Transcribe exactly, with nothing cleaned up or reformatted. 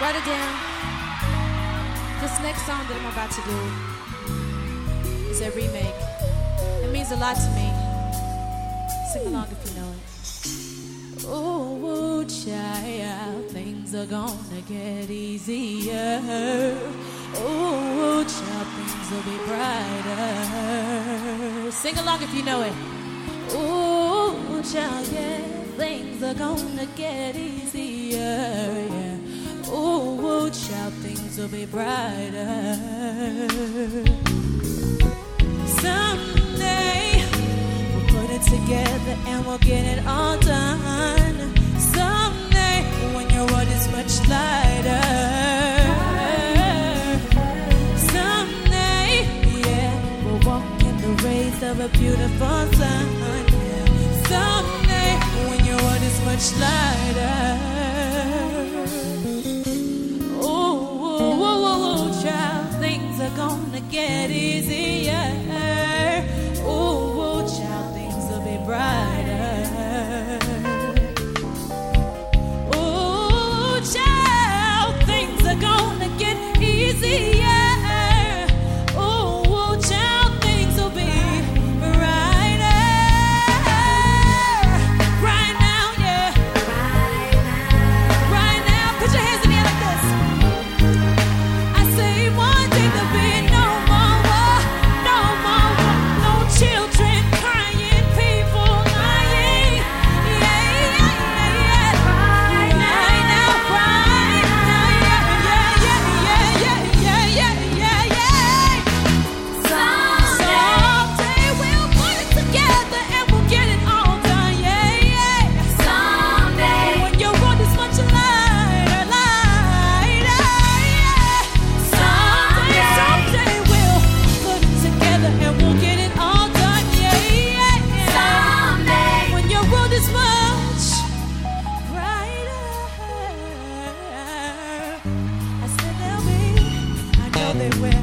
Write it down. This next song that I'm about to do is a remake. It means a lot to me. Sing along if you know it. Oh, child, things are gonna get easier. Oh, child, things will be brighter. Sing along if you know it. Oh, child, yeah, things are gonna get easier. Yeah. Oh, child, things will be brighter. Someday we'll put it together and we'll get it all done. Someday when your world is much lighter. Someday, yeah, we'll walk in the rays of a beautiful sun. Yeah. Someday when your world is much lighter. Gonna get easier. Oh, child, things will be brighter. Oh, child, things are gonna get easier. Oh, child, things will be brighter. Right now, yeah. Right now, put your hands in the air like this. I say one thing to be. They will.